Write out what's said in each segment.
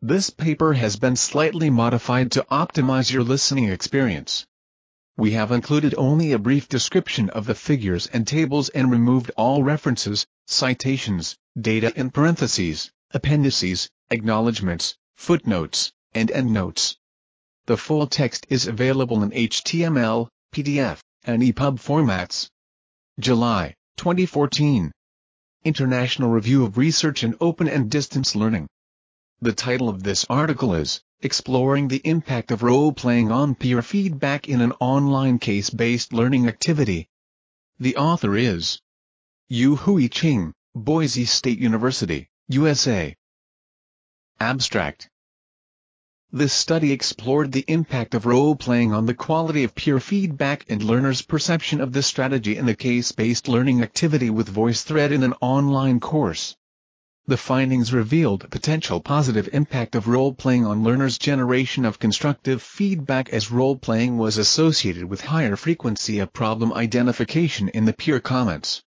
This paper has been slightly modified to optimize your listening experience. We have included only a brief description of the figures and tables and removed all references, citations, data in parentheses, appendices, acknowledgments, footnotes, and endnotes. The full text is available in HTML, PDF, and EPUB formats. July 2014. International Review of Research in Open and Distance Learning. The title of this article is, Exploring the Impact of Role-Playing on Peer Feedback in an Online Case-Based Learning Activity. The author is Yu-Hui Ching, Boise State University, USA. Abstract. This study explored the impact of role-playing on the quality of peer feedback and learners' perception of the strategy in a case-based learning activity with VoiceThread in an online course. The findings revealed a potential positive impact of role-playing on learners' generation of constructive feedback, as role-playing was associated with higher frequency of problem identification in the peer comments.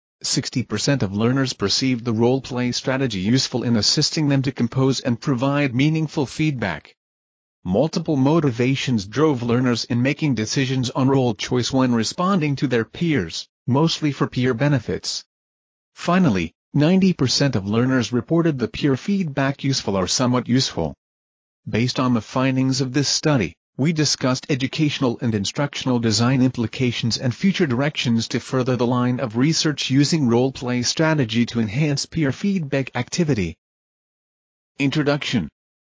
60% of learners perceived the role-play strategy useful in assisting them to compose and provide meaningful feedback. Multiple motivations drove learners in making decisions on role choice when responding to their peers, mostly for peer benefits. Finally, 90% of learners reported the peer feedback useful or somewhat useful. Based on the findings of this study, we discussed educational and instructional design implications and future directions to further the line of research using role-play strategy to enhance peer feedback activity. Introduction.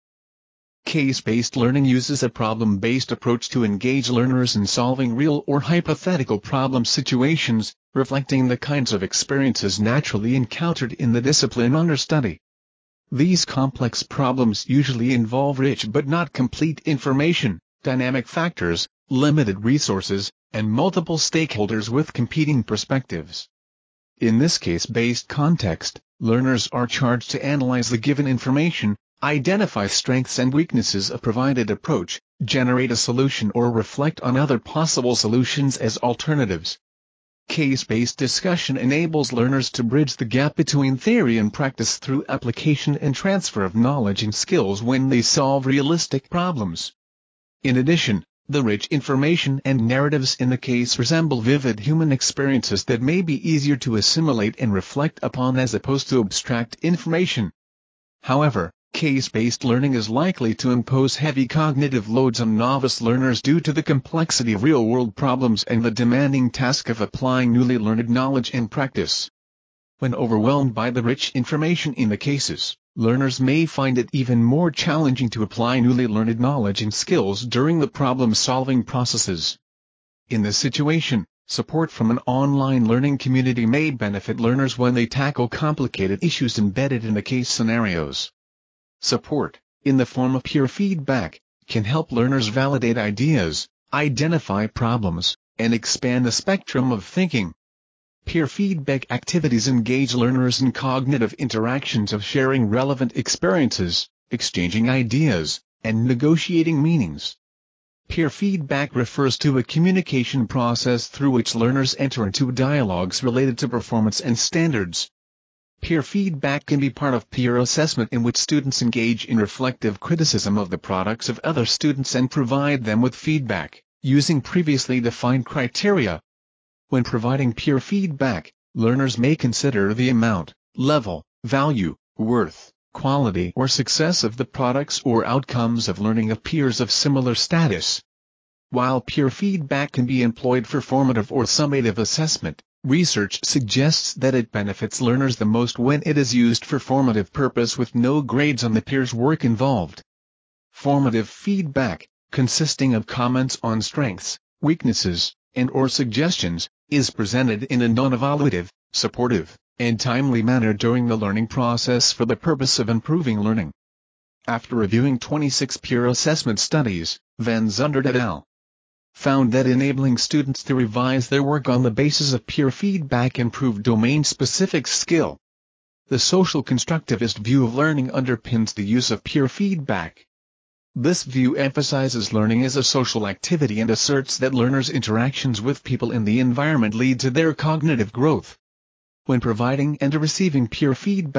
Case-based learning uses a problem-based approach to engage learners in solving real or hypothetical problem situations, reflecting the kinds of experiences naturally encountered in the discipline under study. These complex problems usually involve rich but not complete information, dynamic factors, limited resources, and multiple stakeholders with competing perspectives. In this case-based context, learners are charged to analyze the given information, identify strengths and weaknesses of provided approach, generate a solution or reflect on other possible solutions as alternatives. Case-based discussion enables learners to bridge the gap between theory and practice through application and transfer of knowledge and skills when they solve realistic problems. In addition, the rich information and narratives in the case resemble vivid human experiences that may be easier to assimilate and reflect upon as opposed to abstract information. However, case-based learning is likely to impose heavy cognitive loads on novice learners due to the complexity of real-world problems and the demanding task of applying newly learned knowledge and practice. When overwhelmed by the rich information in the cases, learners may find it even more challenging to apply newly learned knowledge and skills during the problem-solving processes. In this situation, support from an online learning community may benefit learners when they tackle complicated issues embedded in the case scenarios. Support, in the form of peer feedback, can help learners validate ideas, identify problems, and expand the spectrum of thinking. Peer feedback activities engage learners in cognitive interactions of sharing relevant experiences, exchanging ideas, and negotiating meanings. Peer feedback refers to a communication process through which learners enter into dialogues related to performance and standards. Peer feedback can be part of peer assessment, in which students engage in reflective criticism of the products of other students and provide them with feedback, using previously defined criteria. When providing peer feedback, learners may consider the amount, level, value, worth, quality or success of the products or outcomes of learning of peers of similar status. While peer feedback can be employed for formative or summative assessment, research suggests that it benefits learners the most when it is used for formative purpose with no grades on the peer's work involved. Formative feedback, consisting of comments on strengths, weaknesses, and/or suggestions, is presented in a non-evaluative, supportive, and timely manner during the learning process for the purpose of improving learning. After reviewing 26 peer assessment studies, Van Zundert et al. Found that enabling students to revise their work on the basis of peer feedback improved domain-specific skill. The social constructivist view of learning underpins the use of peer feedback. This view emphasizes learning as a social activity and asserts that learners' interactions with people in the environment lead to their cognitive growth. When providing and receiving peer feedback,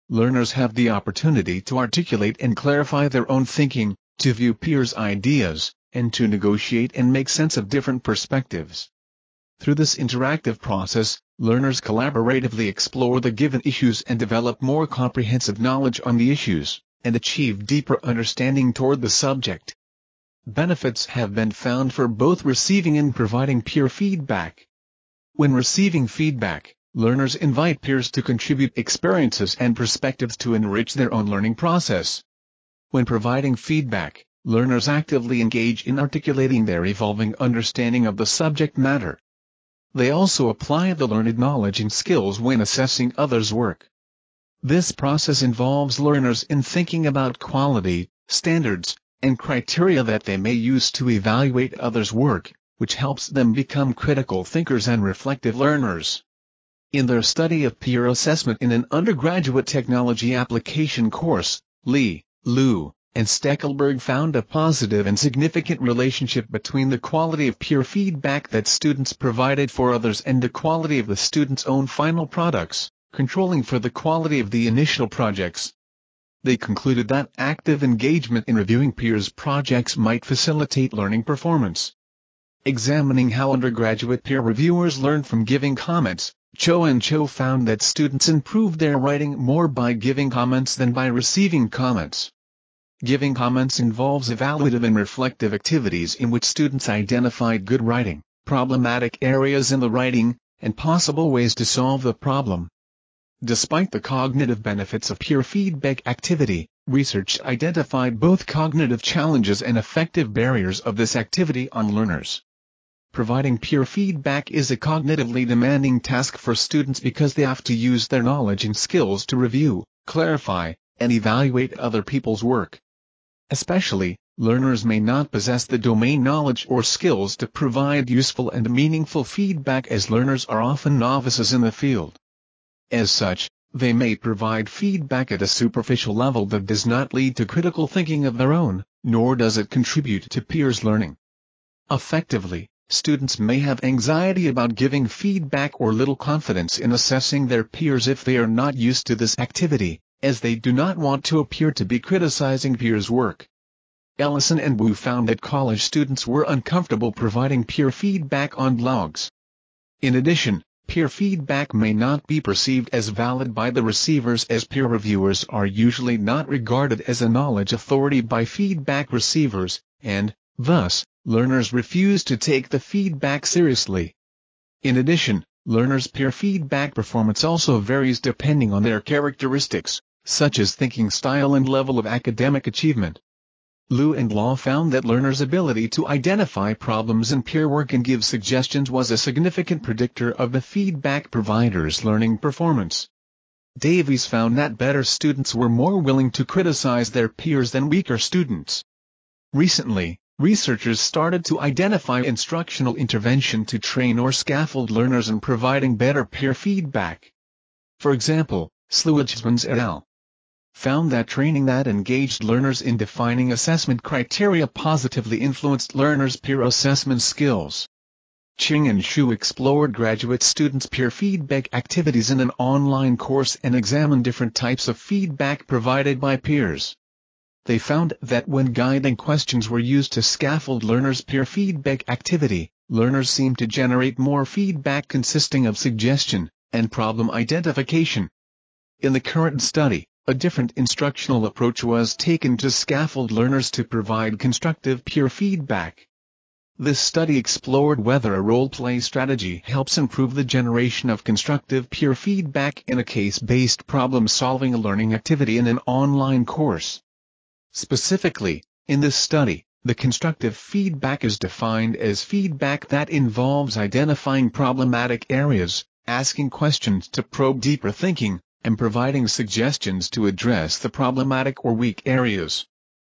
learners have the opportunity to articulate and clarify their own thinking, to view peers' ideas, and to negotiate and make sense of different perspectives. Through this interactive process, learners collaboratively explore the given issues and develop more comprehensive knowledge on the issues, and achieve deeper understanding toward the subject. Benefits have been found for both receiving and providing peer feedback. When receiving feedback, learners invite peers to contribute experiences and perspectives to enrich their own learning process. When providing feedback, learners actively engage in articulating their evolving understanding of the subject matter. They also apply the learned knowledge and skills when assessing others' work. This process involves learners in thinking about quality, standards, and criteria that they may use to evaluate others' work, which helps them become critical thinkers and reflective learners. In their study of peer assessment in an undergraduate technology application course, Lee, Liu, and Steckelberg found a positive and significant relationship between the quality of peer feedback that students provided for others and the quality of the students' own final products, controlling for the quality of the initial projects. They concluded that active engagement in reviewing peers' projects might facilitate learning performance. Examining how undergraduate peer reviewers learned from giving comments, Cho and Cho found that students improved their writing more by giving comments than by receiving comments. Giving comments involves evaluative and reflective activities in which students identified good writing, problematic areas in the writing, and possible ways to solve the problem. Despite the cognitive benefits of peer feedback activity, research identified both cognitive challenges and effective barriers of this activity on learners. Providing peer feedback is a cognitively demanding task for students because they have to use their knowledge and skills to review, clarify, and evaluate other people's work. Especially, learners may not possess the domain knowledge or skills to provide useful and meaningful feedback, as learners are often novices in the field. As such, they may provide feedback at a superficial level that does not lead to critical thinking of their own, nor does it contribute to peers' learning. Effectively, students may have anxiety about giving feedback or little confidence in assessing their peers if they are not used to this activity, as they do not want to appear to be criticizing peers' work. Ellison and Wu found that college students were uncomfortable providing peer feedback on blogs. In addition, peer feedback may not be perceived as valid by the receivers, as peer reviewers are usually not regarded as a knowledge authority by feedback receivers, and, thus, learners refuse to take the feedback seriously. In addition, learners' peer feedback performance also varies depending on their characteristics, such as thinking style and level of academic achievement. Liu and Law found that learners' ability to identify problems in peer work and give suggestions was a significant predictor of the feedback provider's learning performance. Davies found that better students were more willing to criticize their peers than weaker students. Recently, researchers started to identify instructional intervention to train or scaffold learners in providing better peer feedback. For example, Sluijmans et al. Found that training that engaged learners in defining assessment criteria positively influenced learners' peer assessment skills. Ching and Xu explored graduate students' peer feedback activities in an online course and examined different types of feedback provided by peers. They found that when guiding questions were used to scaffold learners' peer feedback activity, learners seemed to generate more feedback consisting of suggestion and problem identification. In the current study, a different instructional approach was taken to scaffold learners to provide constructive peer feedback. This study explored whether a role-play strategy helps improve the generation of constructive peer feedback in a case-based problem-solving learning activity in an online course. Specifically, in this study, the constructive feedback is defined as feedback that involves identifying problematic areas, asking questions to probe deeper thinking, and providing suggestions to address the problematic or weak areas.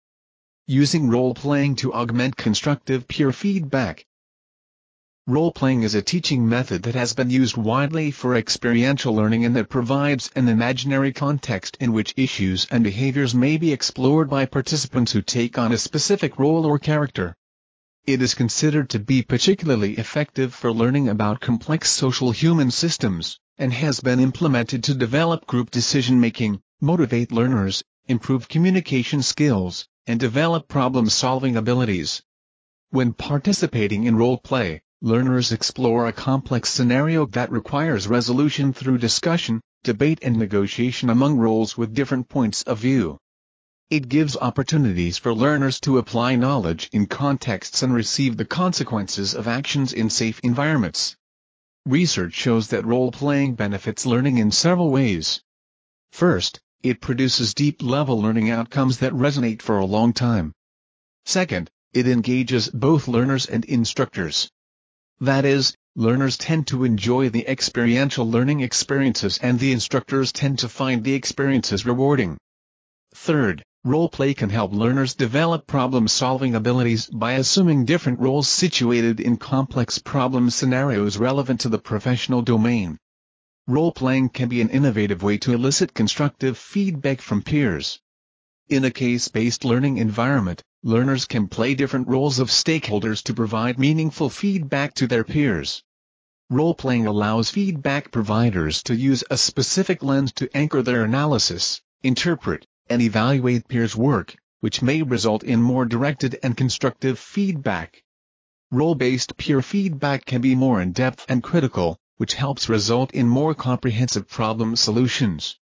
Using role-playing to augment constructive peer feedback. Role-playing is a teaching method that has been used widely for experiential learning and that provides an imaginary context in which issues and behaviors may be explored by participants who take on a specific role or character. It is considered to be particularly effective for learning about complex social human systems, and has been implemented to develop group decision-making, motivate learners, improve communication skills, and develop problem-solving abilities. When participating in role play, learners explore a complex scenario that requires resolution through discussion, debate and negotiation among roles with different points of view. It gives opportunities for learners to apply knowledge in contexts and receive the consequences of actions in safe environments. Research shows that role-playing benefits learning in several ways. First, it produces deep-level learning outcomes that resonate for a long time. Second, it engages both learners and instructors. That is, learners tend to enjoy the experiential learning experiences and the instructors tend to find the experiences rewarding. Third, role-play can help learners develop problem-solving abilities by assuming different roles situated in complex problem scenarios relevant to the professional domain. Role-playing can be an innovative way to elicit constructive feedback from peers. In a case-based learning environment, learners can play different roles of stakeholders to provide meaningful feedback to their peers. Role-playing allows feedback providers to use a specific lens to anchor their analysis, interpret, and evaluate peers' work, which may result in more directed and constructive feedback. Role-based peer feedback can be more in-depth and critical, which helps result in more comprehensive problem solutions.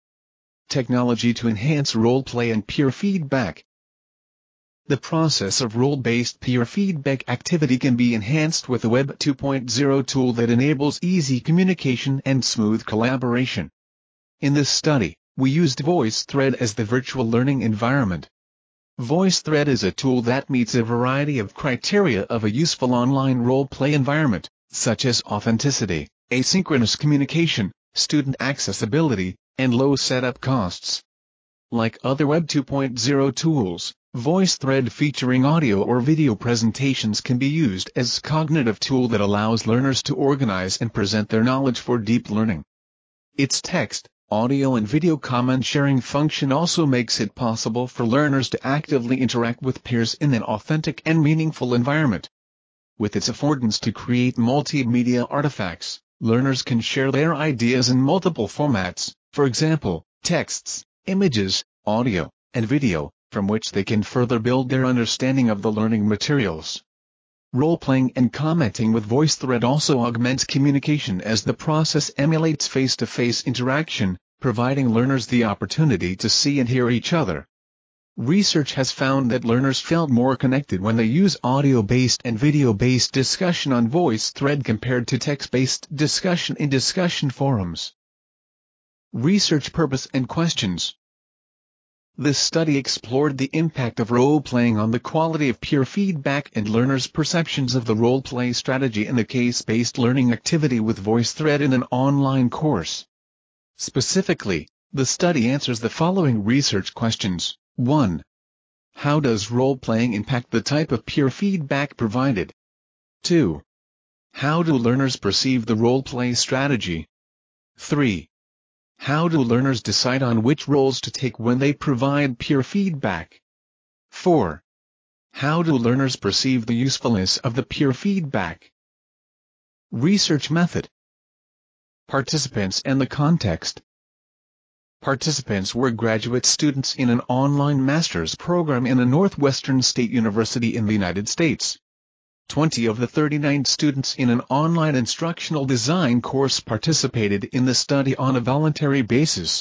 Technology to enhance role-play and peer feedback. The process of role-based peer feedback activity can be enhanced with a Web 2.0 tool that enables easy communication and smooth collaboration. In this study, we used VoiceThread as the virtual learning environment. VoiceThread is a tool that meets a variety of criteria of a useful online role-play environment, such as authenticity, asynchronous communication, student accessibility, and low setup costs. Like other Web 2.0 tools, VoiceThread featuring audio or video presentations can be used as a cognitive tool that allows learners to organize and present their knowledge for deep learning. Its text, audio and video comment sharing function also makes it possible for learners to actively interact with peers in an authentic and meaningful environment. With its affordance to create multimedia artifacts, learners can share their ideas in multiple formats, for example, texts, images, audio, and video, from which they can further build their understanding of the learning materials. Role-playing and commenting with VoiceThread also augments communication as the process emulates face-to-face interaction, providing learners the opportunity to see and hear each other. Research has found that learners felt more connected when they use audio-based and video-based discussion on VoiceThread compared to text-based discussion in discussion forums. Research purpose and questions. This study explored the impact of role-playing on the quality of peer feedback and learners' perceptions of the role-play strategy in a case-based learning activity with VoiceThread in an online course. Specifically, the study answers the following research questions. 1. How does role-playing impact the type of peer feedback provided? 2. How do learners perceive the role-play strategy? 3. How do learners decide on which roles to take when they provide peer feedback? 4. How do learners perceive the usefulness of the peer feedback? Research method. Participants and the context. Participants were graduate students in an online master's program in a Northwestern State University in the United States. 20 of the 39 students in an online instructional design course participated in the study on a voluntary basis.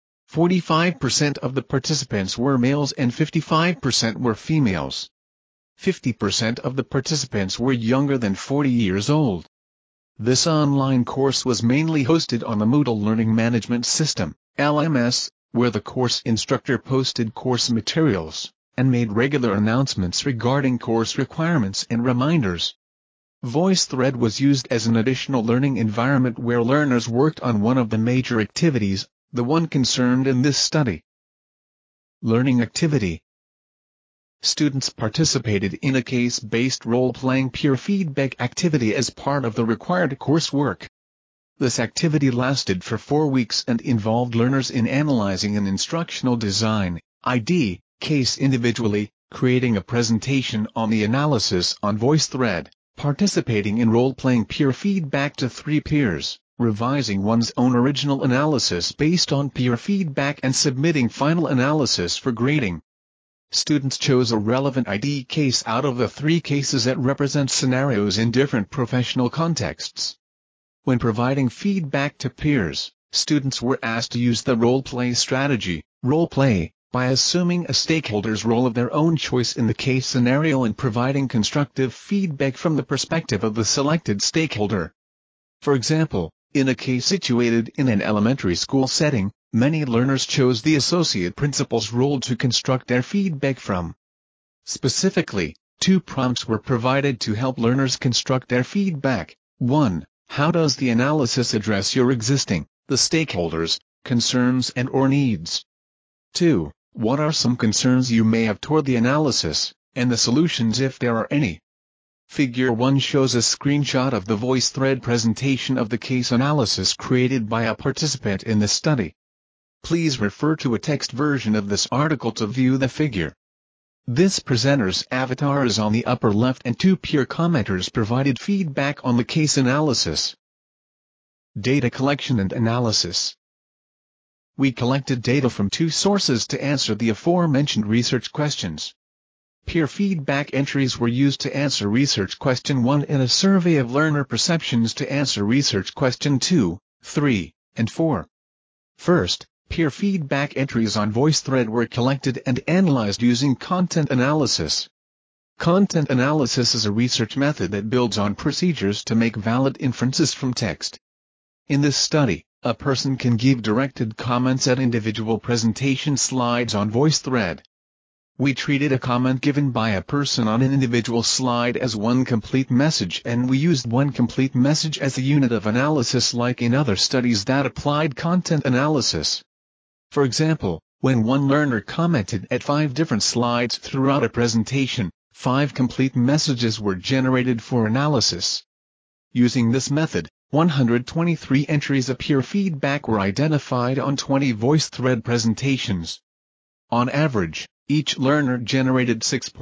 45% of the participants were males and 55% were females. 50% of the participants were younger than 40 years old. This online course was mainly hosted on the Moodle Learning Management System, LMS, where the course instructor posted course materials and made regular announcements regarding course requirements and reminders. VoiceThread was used as an additional learning environment where learners worked on one of the major activities, the one concerned in this study. Learning activity. Students participated in a case-based role-playing peer feedback activity as part of the required coursework. This activity lasted for 4 weeks and involved learners in analyzing an instructional design, ID, case individually, creating a presentation on the analysis on VoiceThread, participating in role-playing peer feedback to 3 peers, revising one's own original analysis based on peer feedback and submitting final analysis for grading. Students chose a relevant ID case out of the 3 cases that represent scenarios in different professional contexts. When providing feedback to peers, students were asked to use the role-play strategy, role-play, by assuming a stakeholder's role of their own choice in the case scenario and providing constructive feedback from the perspective of the selected stakeholder. For example, in a case situated in an elementary school setting, many learners chose the associate principal's role to construct their feedback from. Specifically, 2 prompts were provided to help learners construct their feedback. 1. How does the analysis address your existing, the stakeholders, concerns and/or needs? 2. What are some concerns you may have toward the analysis, and the solutions if there are any? Figure 1 shows a screenshot of the VoiceThread presentation of the case analysis created by a participant in the study. Please refer to a text version of this article to view the figure. This presenter's avatar is on the upper left and 2 peer commenters provided feedback on the case analysis. Data collection and analysis. We collected data from 2 sources to answer the aforementioned research questions. Peer feedback entries were used to answer research question 1 and a survey of learner perceptions to answer research question 2, 3, and 4. First, peer feedback entries on VoiceThread were collected and analyzed using content analysis. Content analysis is a research method that builds on procedures to make valid inferences from text. In this study, a person can give directed comments at individual presentation slides on VoiceThread. We treated a comment given by a person on an individual slide as one complete message, and we used one complete message as a unit of analysis like in other studies that applied content analysis. For example, when one learner commented at 5 different slides throughout a presentation, 5 complete messages were generated for analysis. Using this method, 123 entries of peer feedback were identified on 20 VoiceThread presentations. On average, each learner generated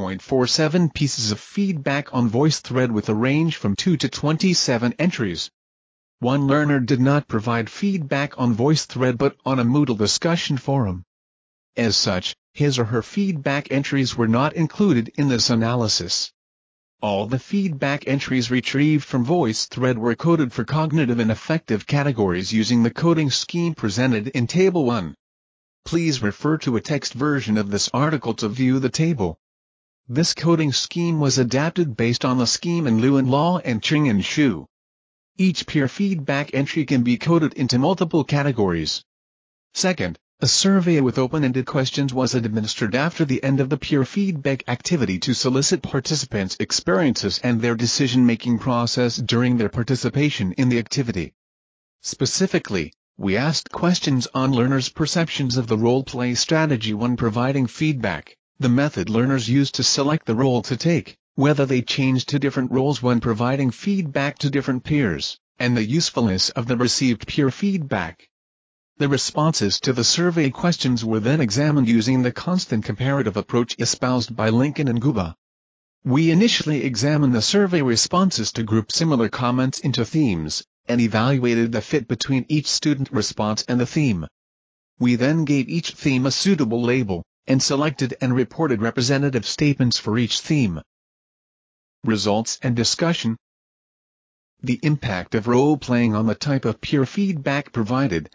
6.47 pieces of feedback on VoiceThread with a range from 2 to 27 entries. One learner did not provide feedback on VoiceThread but on a Moodle discussion forum. As such, his or her feedback entries were not included in this analysis. All the feedback entries retrieved from VoiceThread were coded for cognitive and affective categories using the coding scheme presented in Table 1. Please refer to a text version of this article to view the table. This coding scheme was adapted based on the scheme in Lewin Law and Ching and Shu. Each peer feedback entry can be coded into multiple categories. Second, a survey with open-ended questions was administered after the end of the peer feedback activity to solicit participants' experiences and their decision-making process during their participation in the activity. Specifically, we asked questions on learners' perceptions of the role-play strategy when providing feedback, the method learners used to select the role to take, whether they changed to different roles when providing feedback to different peers, and the usefulness of the received peer feedback. The responses to the survey questions were then examined using the constant comparative approach espoused by Lincoln and Guba. We initially examined the survey responses to group similar comments into themes, and evaluated the fit between each student response and the theme. We then gave each theme a suitable label, and selected and reported representative statements for each theme. Results and discussion. The impact of role-playing on the type of peer feedback provided.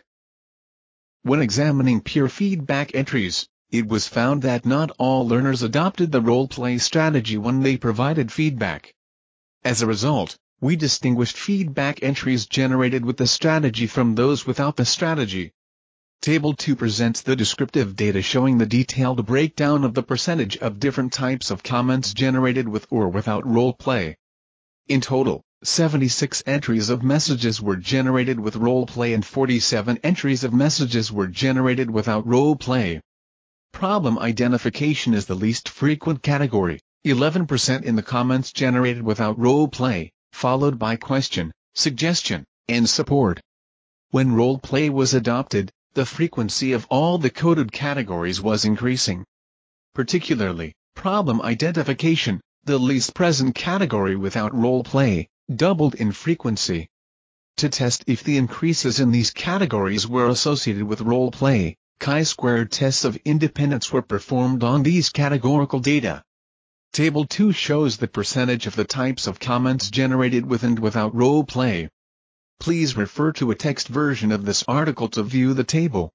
When examining peer feedback entries, it was found that not all learners adopted the role-play strategy when they provided feedback. As a result, we distinguished feedback entries generated with the strategy from those without the strategy. Table 2 presents the descriptive data showing the detailed breakdown of the percentage of different types of comments generated with or without role play. In total, 76 entries of messages were generated with role play and 47 entries of messages were generated without role play. Problem identification is the least frequent category, 11% in the comments generated without role play, followed by question, suggestion, and support. When role play was adopted, the frequency of all the coded categories was increasing. Particularly, problem identification, the least present category without role play, doubled in frequency. To test if the increases in these categories were associated with role play, chi-square tests of independence were performed on these categorical data. Table 2 shows the percentage of the types of comments generated with and without role play. Please refer to a text version of this article to view the table.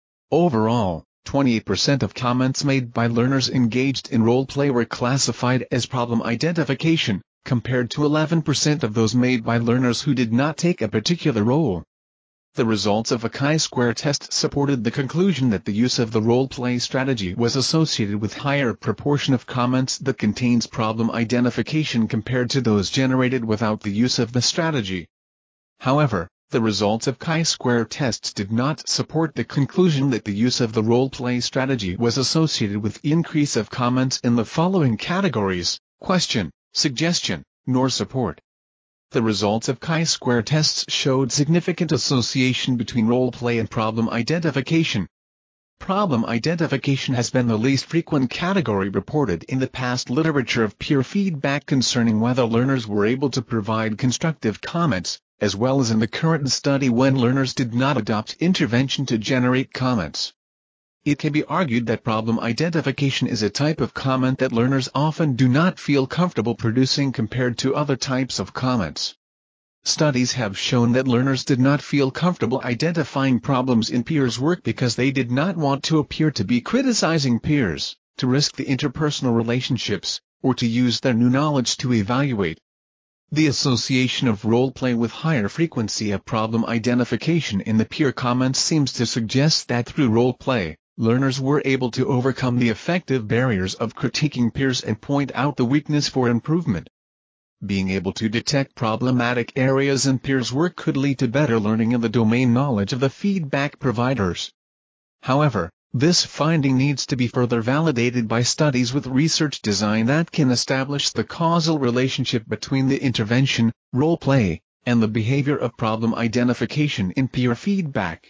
Overall, 28% of comments made by learners engaged in role play were classified as problem identification, compared to 11% of those made by learners who did not take a particular role. The results of a chi-square test supported the conclusion that the use of the role-play strategy was associated with higher proportion of comments that contains problem identification compared to those generated without the use of the strategy. However, the results of chi-square tests did not support the conclusion that the use of the role-play strategy was associated with increase of comments in the following categories: question, suggestion, nor support. The results of chi-square tests showed significant association between role play and problem identification. Problem identification has been the least frequent category reported in the past literature of peer feedback concerning whether learners were able to provide constructive comments, as well as in the current study when learners did not adopt intervention to generate comments. It can be argued that problem identification is a type of comment that learners often do not feel comfortable producing compared to other types of comments. Studies have shown that learners did not feel comfortable identifying problems in peers' work because they did not want to appear to be criticizing peers, to risk the interpersonal relationships, or to use their new knowledge to evaluate. The association of role play with higher frequency of problem identification in the peer comments seems to suggest that through role play, learners were able to overcome the effective barriers of critiquing peers and point out the weakness for improvement. Being able to detect problematic areas in peers' work could lead to better learning in the domain knowledge of the feedback providers. However, this finding needs to be further validated by studies with research design that can establish the causal relationship between the intervention, role play, and the behavior of problem identification in peer feedback.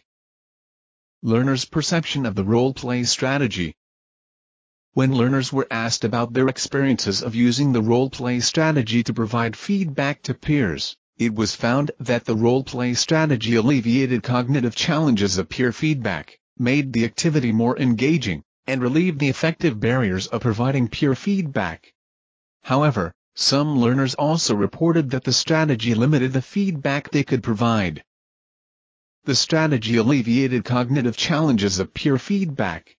Learners' perception of the role-play strategy. When learners were asked about their experiences of using the role-play strategy to provide feedback to peers, it was found that the role-play strategy alleviated cognitive challenges of peer feedback, made the activity more engaging, and relieved the effective barriers of providing peer feedback. However, some learners also reported that the strategy limited the feedback they could provide. The strategy alleviated cognitive challenges of peer feedback.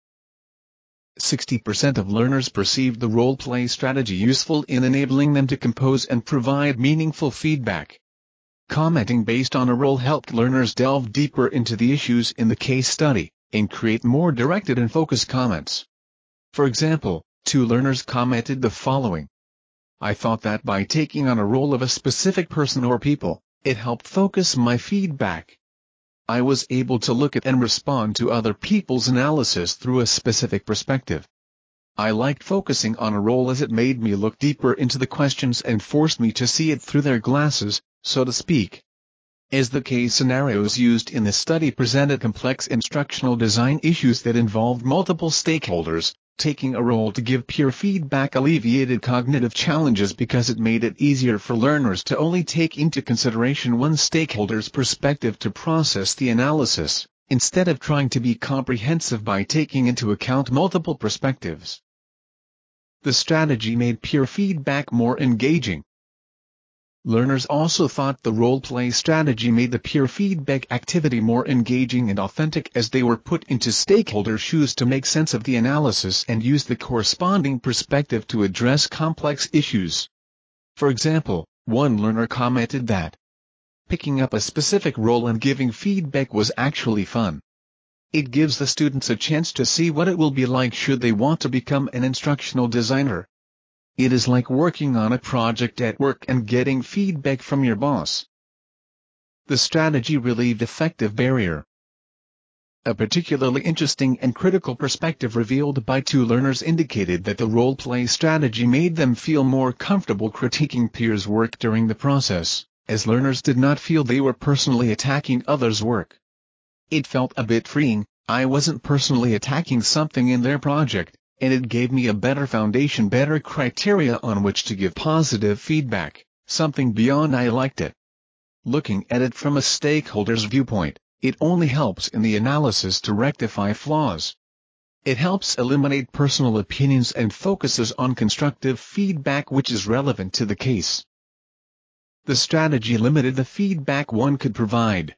60% of learners perceived the role-play strategy useful in enabling them to compose and provide meaningful feedback. Commenting based on a role helped learners delve deeper into the issues in the case study, and create more directed and focused comments. For example, 2 learners commented the following. I thought that by taking on a role of a specific person or people, it helped focus my feedback. I was able to look at and respond to other people's analysis through a specific perspective. I liked focusing on a role as it made me look deeper into the questions and forced me to see it through their glasses, so to speak. As the case scenarios used in this study presented complex instructional design issues that involved multiple stakeholders, taking a role to give peer feedback alleviated cognitive challenges because it made it easier for learners to only take into consideration one stakeholder's perspective to process the analysis, instead of trying to be comprehensive by taking into account multiple perspectives. The strategy made peer feedback more engaging. Learners also thought the role-play strategy made the peer feedback activity more engaging and authentic as they were put into stakeholder shoes to make sense of the analysis and use the corresponding perspective to address complex issues. For example, one learner commented that picking up a specific role and giving feedback was actually fun. It gives the students a chance to see what it will be like should they want to become an instructional designer. It is like working on a project at work and getting feedback from your boss. The strategy relieved effective barrier. A particularly interesting and critical perspective revealed by 2 learners indicated that the role-play strategy made them feel more comfortable critiquing peers' work during the process, as learners did not feel they were personally attacking others' work. It felt a bit freeing. I wasn't personally attacking something in their project, and it gave me a better foundation, better criteria on which to give positive feedback, something beyond I liked it. Looking at it from a stakeholder's viewpoint, it only helps in the analysis to rectify flaws. It helps eliminate personal opinions and focuses on constructive feedback which is relevant to the case. The strategy limited the feedback one could provide.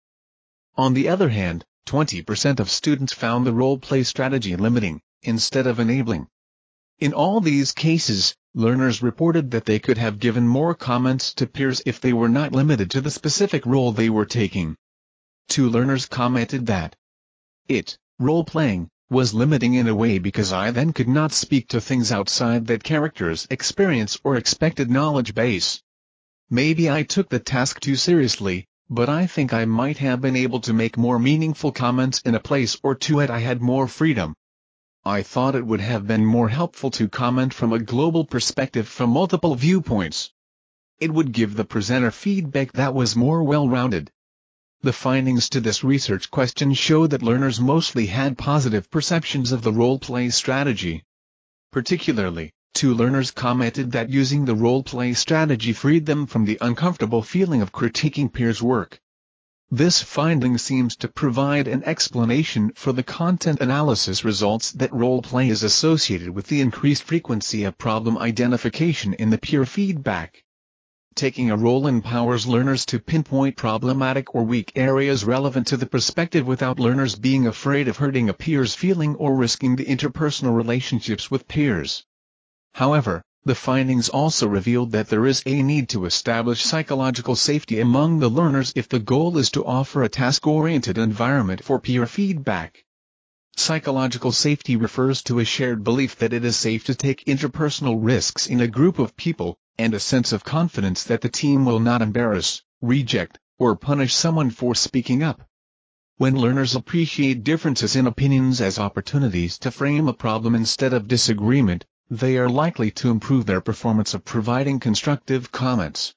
On the other hand, 20% of students found the role-play strategy limiting, instead of enabling. In all these cases, learners reported that they could have given more comments to peers if they were not limited to the specific role they were taking. 2 learners commented that role-playing, was limiting in a way because I then could not speak to things outside that character's experience or expected knowledge base. Maybe I took the task too seriously, but I think I might have been able to make more meaningful comments in a place or two had I had more freedom. I thought it would have been more helpful to comment from a global perspective from multiple viewpoints. It would give the presenter feedback that was more well-rounded. The findings to this research question show that learners mostly had positive perceptions of the role-play strategy. Particularly, 2 learners commented that using the role-play strategy freed them from the uncomfortable feeling of critiquing peers' work. This finding seems to provide an explanation for the content analysis results that role-play is associated with the increased frequency of problem identification in the peer feedback. Taking a role empowers learners to pinpoint problematic or weak areas relevant to the perspective without learners being afraid of hurting a peer's feeling or risking the interpersonal relationships with peers. However, the findings also revealed that there is a need to establish psychological safety among the learners if the goal is to offer a task-oriented environment for peer feedback. Psychological safety refers to a shared belief that it is safe to take interpersonal risks in a group of people, and a sense of confidence that the team will not embarrass, reject, or punish someone for speaking up. When learners appreciate differences in opinions as opportunities to frame a problem instead of disagreement, they are likely to improve their performance of providing constructive comments.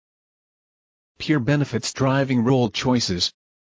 Peer benefits driving role choices.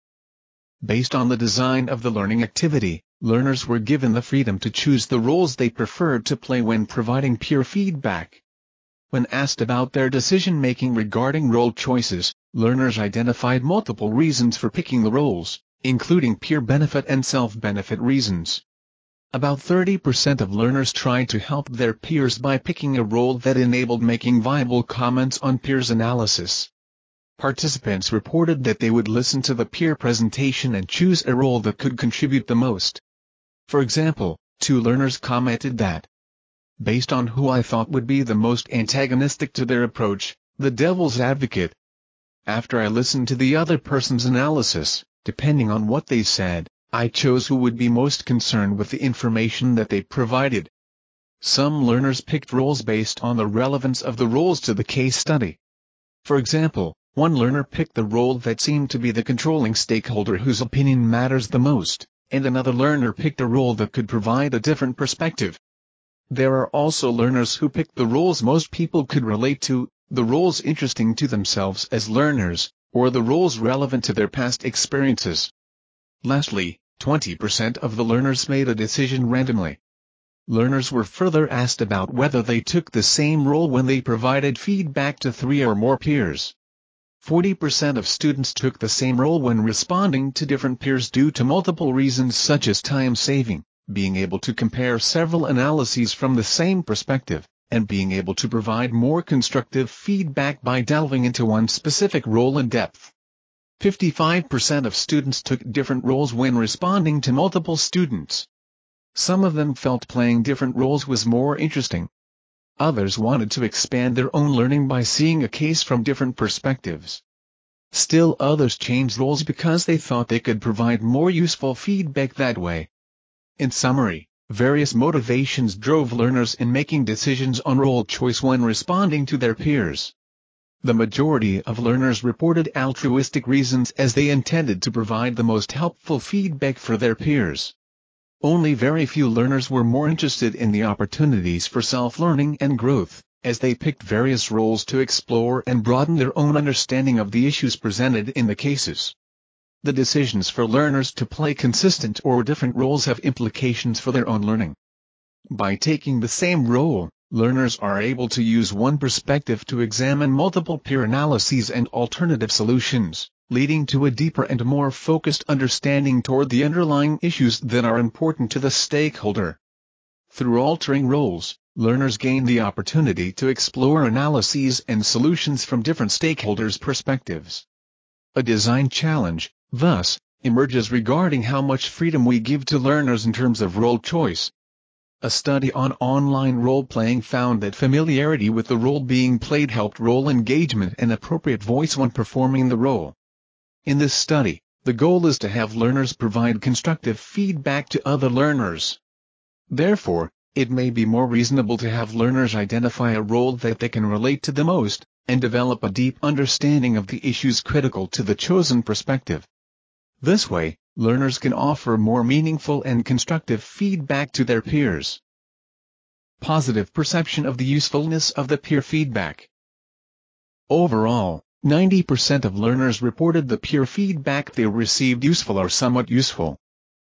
Based on the design of the learning activity, learners were given the freedom to choose the roles they preferred to play when providing peer feedback. When asked about their decision-making regarding role choices, learners identified multiple reasons for picking the roles, including peer benefit and self-benefit reasons. About 30% of learners tried to help their peers by picking a role that enabled making viable comments on peers' analysis. Participants reported that they would listen to the peer presentation and choose a role that could contribute the most. For example, 2 learners commented that, based on who I thought would be the most antagonistic to their approach, the devil's advocate. After I listened to the other person's analysis, depending on what they said, I chose who would be most concerned with the information that they provided. Some learners picked roles based on the relevance of the roles to the case study. For example, one learner picked the role that seemed to be the controlling stakeholder whose opinion matters the most, and another learner picked a role that could provide a different perspective. There are also learners who picked the roles most people could relate to, the roles interesting to themselves as learners, or the roles relevant to their past experiences. Lastly, 20% of the learners made a decision randomly. Learners were further asked about whether they took the same role when they provided feedback to 3 or more peers. 40% of students took the same role when responding to different peers due to multiple reasons such as time saving, being able to compare several analyses from the same perspective, and being able to provide more constructive feedback by delving into one specific role in depth. 55% of students took different roles when responding to multiple students. Some of them felt playing different roles was more interesting. Others wanted to expand their own learning by seeing a case from different perspectives. Still others changed roles because they thought they could provide more useful feedback that way. In summary, various motivations drove learners in making decisions on role choice when responding to their peers. The majority of learners reported altruistic reasons as they intended to provide the most helpful feedback for their peers. Only very few learners were more interested in the opportunities for self-learning and growth, as they picked various roles to explore and broaden their own understanding of the issues presented in the cases. The decisions for learners to play consistent or different roles have implications for their own learning. By taking the same role, learners are able to use one perspective to examine multiple peer analyses and alternative solutions, leading to a deeper and more focused understanding toward the underlying issues that are important to the stakeholder. Through altering roles, learners gain the opportunity to explore analyses and solutions from different stakeholders' perspectives. A design challenge, thus, emerges regarding how much freedom we give to learners in terms of role choice. A study on online role-playing found that familiarity with the role being played helped role engagement and appropriate voice when performing the role. In this study, the goal is to have learners provide constructive feedback to other learners. Therefore, it may be more reasonable to have learners identify a role that they can relate to the most, and develop a deep understanding of the issues critical to the chosen perspective. This way, learners can offer more meaningful and constructive feedback to their peers. Positive perception of the usefulness of the peer feedback. Overall, 90% of learners reported the peer feedback they received useful or somewhat useful.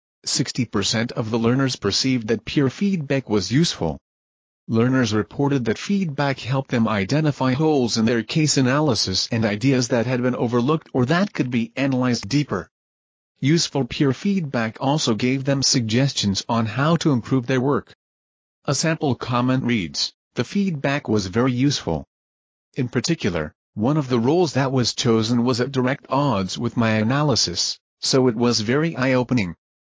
60% of the learners perceived that peer feedback was useful. Learners reported that feedback helped them identify holes in their case analysis and ideas that had been overlooked or that could be analyzed deeper. Useful peer feedback also gave them suggestions on how to improve their work. A sample comment reads, "The feedback was very useful. In particular, one of the roles that was chosen was at direct odds with my analysis, so it was very eye-opening."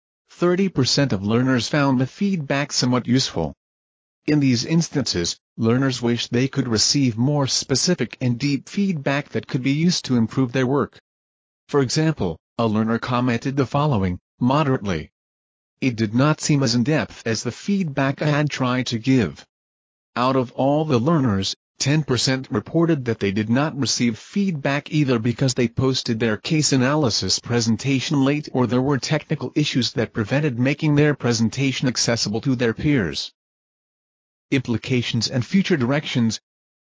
30% of learners found the feedback somewhat useful. In these instances, learners wished they could receive more specific and deep feedback that could be used to improve their work. For example, a learner commented the following, "Moderately. It did not seem as in-depth as the feedback I had tried to give." Out of all the learners, 10% reported that they did not receive feedback either because they posted their case analysis presentation late or there were technical issues that prevented making their presentation accessible to their peers. Implications and future directions.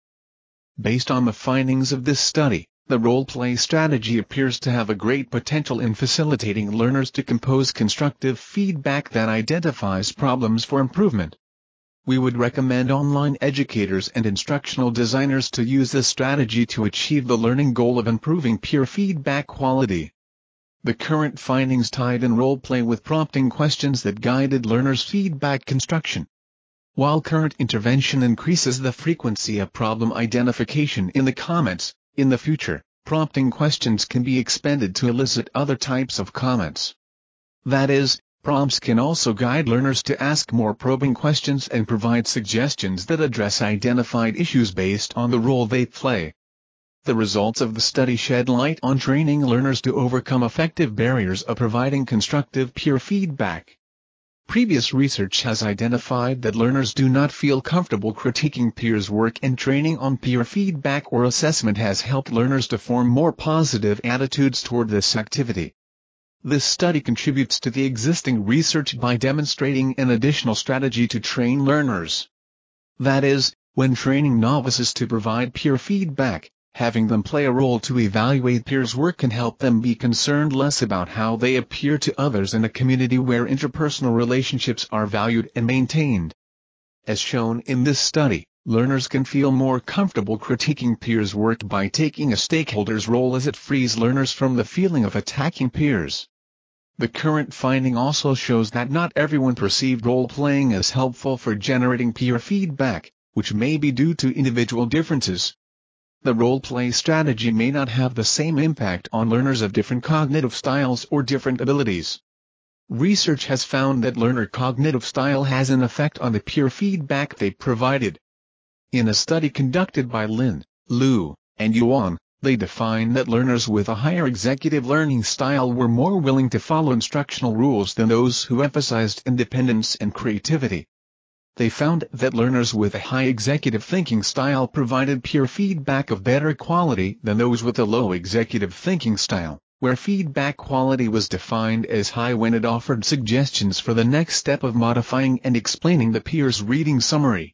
Based on the findings of this study, the role-play strategy appears to have a great potential in facilitating learners to compose constructive feedback that identifies problems for improvement. We would recommend online educators and instructional designers to use this strategy to achieve the learning goal of improving peer feedback quality. The current findings tied in role-play with prompting questions that guided learners' feedback construction. While current intervention increases the frequency of problem identification in the comments, in the future, prompting questions can be expanded to elicit other types of comments. That is, prompts can also guide learners to ask more probing questions and provide suggestions that address identified issues based on the role they play. The results of the study shed light on training learners to overcome effective barriers of providing constructive peer feedback. Previous research has identified that learners do not feel comfortable critiquing peers' work, and training on peer feedback or assessment has helped learners to form more positive attitudes toward this activity. This study contributes to the existing research by demonstrating an additional strategy to train learners. That is, when training novices to provide peer feedback, having them play a role to evaluate peers' work can help them be concerned less about how they appear to others in a community where interpersonal relationships are valued and maintained. As shown in this study, learners can feel more comfortable critiquing peers' work by taking a stakeholder's role, as it frees learners from the feeling of attacking peers. The current finding also shows that not everyone perceived role-playing as helpful for generating peer feedback, which may be due to individual differences. The role-play strategy may not have the same impact on learners of different cognitive styles or different abilities. Research has found that learner cognitive style has an effect on the peer feedback they provided. In a study conducted by Lin, Liu, and Yuan, they defined that learners with a higher executive learning style were more willing to follow instructional rules than those who emphasized independence and creativity. They found that learners with a high executive thinking style provided peer feedback of better quality than those with a low executive thinking style, where feedback quality was defined as high when it offered suggestions for the next step of modifying and explaining the peer's reading summary.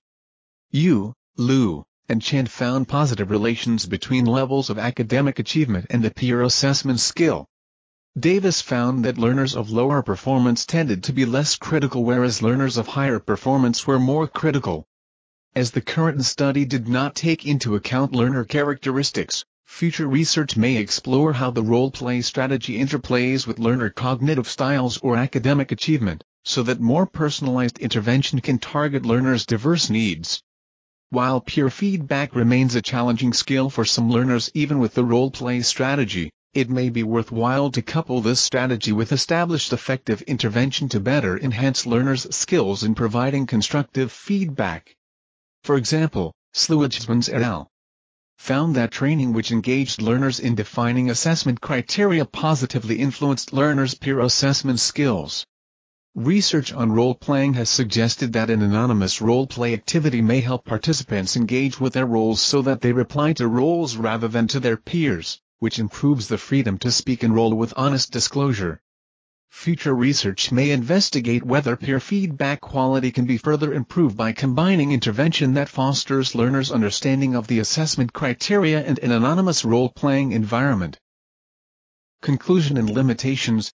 Yu, Liu, and Chen found positive relations between levels of academic achievement and the peer assessment skill. Davis found that learners of lower performance tended to be less critical, whereas learners of higher performance were more critical. As the current study did not take into account learner characteristics, future research may explore how the role-play strategy interplays with learner cognitive styles or academic achievement, so that more personalized intervention can target learners' diverse needs. While peer feedback remains a challenging skill for some learners even with the role-play strategy, it may be worthwhile to couple this strategy with established effective intervention to better enhance learners' skills in providing constructive feedback. For example, Sluitsmans et al. Found that training which engaged learners in defining assessment criteria positively influenced learners' peer assessment skills. Research on role-playing has suggested that an anonymous role-play activity may help participants engage with their roles so that they reply to roles rather than to their peers, which improves the freedom to speak and role with honest disclosure. Future research may investigate whether peer feedback quality can be further improved by combining intervention that fosters learners' understanding of the assessment criteria and an anonymous role-playing environment. Conclusion and limitations.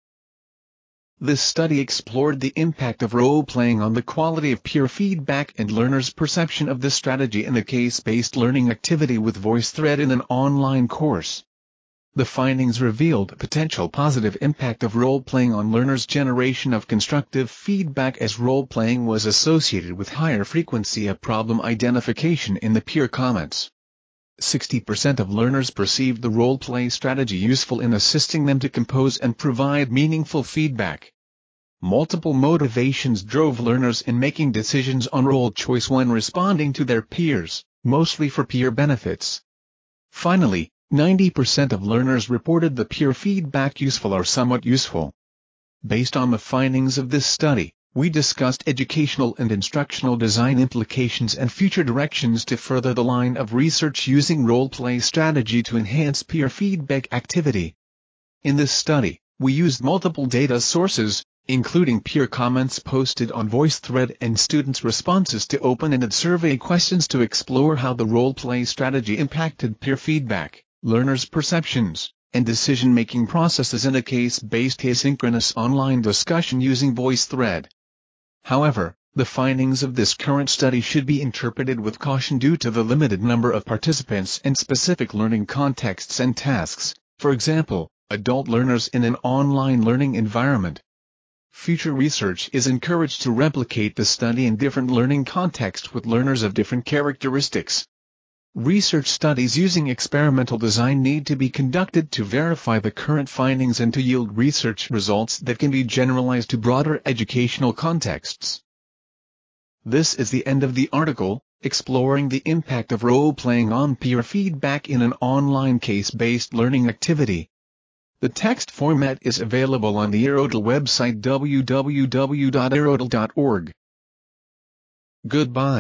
This study explored the impact of role-playing on the quality of peer feedback and learners' perception of the strategy in a case-based learning activity with VoiceThread in an online course. The findings revealed a potential positive impact of role-playing on learners' generation of constructive feedback as role-playing was associated with higher frequency of problem identification in the peer comments. 60% of learners perceived the role-play strategy useful in assisting them to compose and provide meaningful feedback. Multiple motivations drove learners in making decisions on role choice when responding to their peers, mostly for peer benefits. Finally, 90% of learners reported the peer feedback useful or somewhat useful. Based on the findings of this study, we discussed educational and instructional design implications and future directions to further the line of research using role-play strategy to enhance peer feedback activity. In this study, we used multiple data sources, including peer comments posted on VoiceThread and students' responses to open-ended survey questions to explore how the role-play strategy impacted peer feedback, learners' perceptions, and decision-making processes in a case-based asynchronous online discussion using VoiceThread. However, the findings of this current study should be interpreted with caution due to the limited number of participants and specific learning contexts and tasks, for example, adult learners in an online learning environment. Future research is encouraged to replicate the study in different learning contexts with learners of different characteristics. Research studies using experimental design need to be conducted to verify the current findings and to yield research results that can be generalized to broader educational contexts. This is the end of the article, exploring the impact of role-playing on peer feedback in an online case-based learning activity. The text format is available on the Aerodel website www.aerodel.org. Goodbye.